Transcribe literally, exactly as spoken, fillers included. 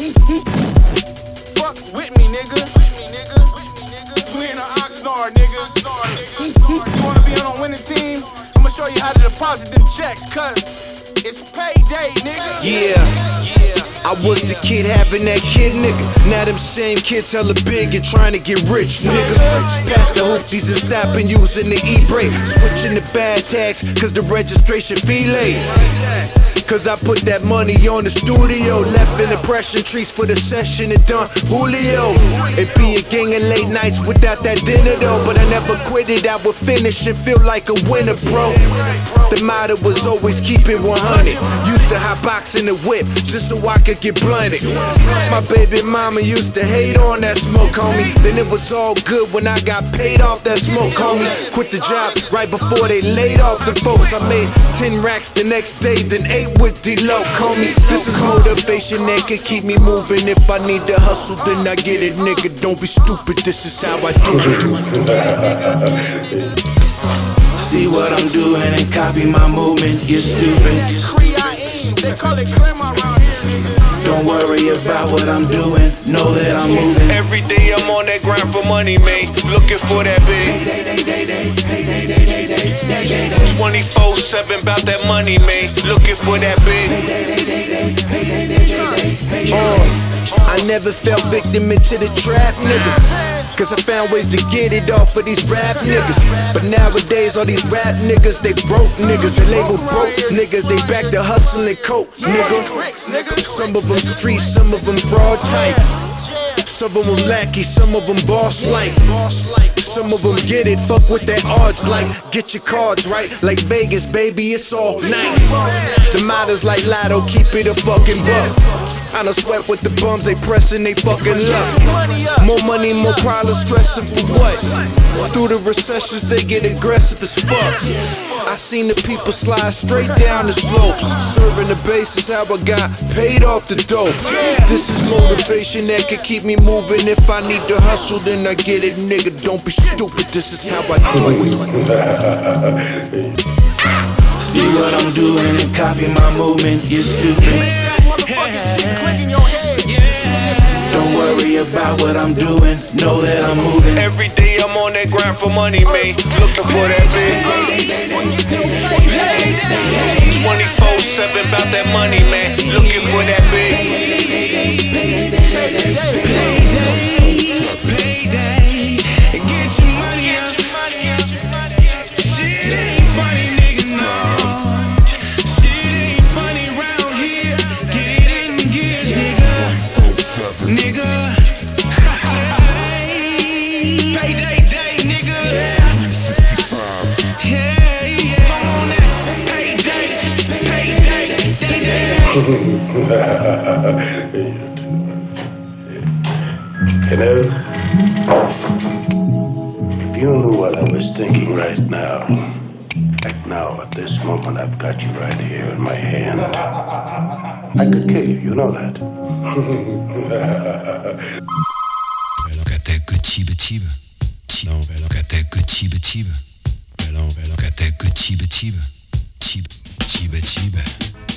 Fuck with me, nigga. We in an Oxnard, nigga. You wanna be on a winning team? I'ma show you how to deposit them checks, cuz it's payday, nigga. Yeah, I was the kid having that kid, nigga. Now them same kids hella big and trying to get rich, nigga. Past the hoopties and stopping using the e-brake. Switching the bad tags, cause the registration fee late. Cause I put that money on the studio. Left in impression trees for the session and done Julio. It be a gang of late nights without that dinner though. But I never quit it, I would finish and feel like a winner, bro. The motto was always keep it one hundred. Used to hot box in the whip just so I could get blunted. My baby mama used to hate on that smoke, homie. Then it was all good when I got paid off that smoke, homie. Quit the job right before they laid off the folks. I made ten racks the next day, then eight with D-Lo, homie. This is motivation that can keep me moving. If I need to hustle, then I get it, nigga. Don't be stupid, this is how I do it. See what I'm doing and copy my movement, you're stupid. They call it Clem around here, nigga. Don't worry about what I'm doing, know that I'm moving. Every day I'm on that grind for money, man. Looking for that big twenty-four seven about that money, man. Looking for that big. Uh, I never fell victim into the trap, nigga. Cause I found ways to get it off of these rap niggas. But nowadays all these rap niggas, they broke niggas. They label broke niggas, they back to hustling coke, nigga. Some of them street, some of them fraud types. Some of them lackey, some of them boss like. Some of them get it, fuck with that odds like. Get your cards right, like Vegas, baby, it's all night. The motto's like Lotto, keep it a fucking buck. I don't sweat with the bums, they pressin' they fucking luck. More money, more problems, stressin' for what? Through the recessions, they get aggressive as fuck. I seen the people slide straight down the slopes. Serving the base is how I got paid off the dope. This is motivation that can keep me moving. If I need to hustle, then I get it, nigga. Don't be stupid, this is how I do it. See what I'm doing and copy my movement, you're stupid. Don't worry about what I'm doing, know that I'm moving. Every day I'm on that grind for money, man. Looking for that big twenty-four seven about that money, man. Looking for that big. Payday, get your money up. Shit ain't funny, nigga, no. Shit ain't funny round here. Get it in gear, nigga. Nigga. Payday day, nigga. three sixty-five. Yeah, yeah. On that. Payday, payday, payday. You know, if you knew what I was thinking right now, right now, at this moment, I've got you right here in my hand. I could kill you, you know that. Got that good chiba chiba. Got that good chiba chiba. Got that good chiba chiba. Chiba chiba chiba.